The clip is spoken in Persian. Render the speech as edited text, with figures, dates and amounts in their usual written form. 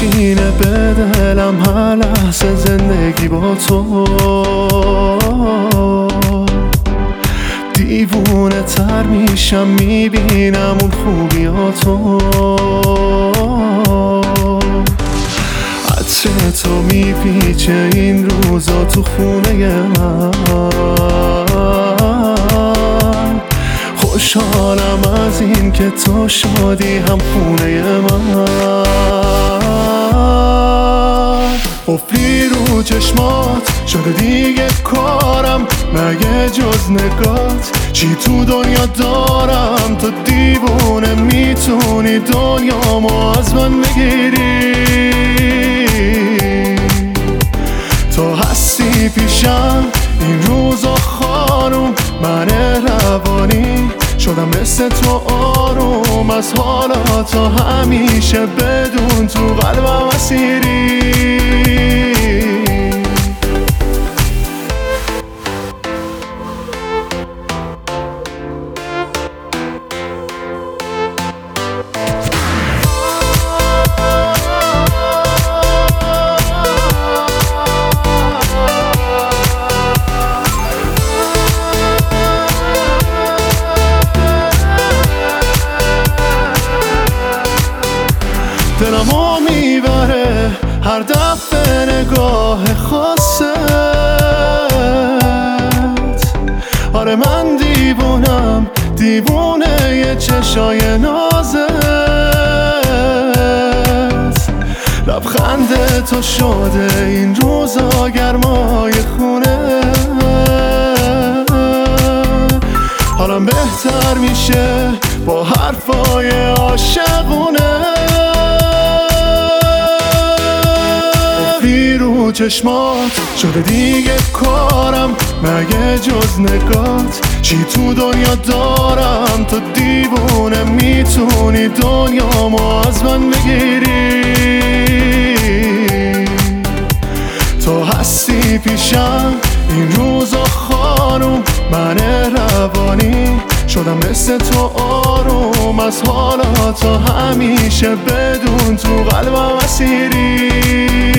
میشینه به دلم هر لحظه زندگی با تو. دیوونه تر میشم میبینم اون خوبیاتو. عطر تو میپیچه این روزا تو خونه من. خوشحالم از این که تو شادی هم خونه من. قفلی رو چشمات شده دیگه کارم، مگه جز نگات چی تو دنیا دارم؟ تو دیوونه میتونی دنیامو از من بگیری. تو هستی پیشم این روزا خانوم، من روانی شدم مثل تو آروم. از حالا تا همیشه بدون تو قلبم اسیری. دلمو میبره هر دفعه نگاه خاصت. آره من دیوونم، دیوونه یه چشای نازت. لبخند تو شده این روزا گرمای خونه. حالم بهتر میشه با حرفای عاشقونه. رو چشمات شده دیگه کارم، مگه جز نگات چی تو دنیا دارم؟ تو دیوونه میتونی دنیامو از من بگیری. تو هستی پیشم این روزا خانوم، من روانی شدم مثل تو آروم. از حالا تا همیشه بدون تو قلبم اسیری.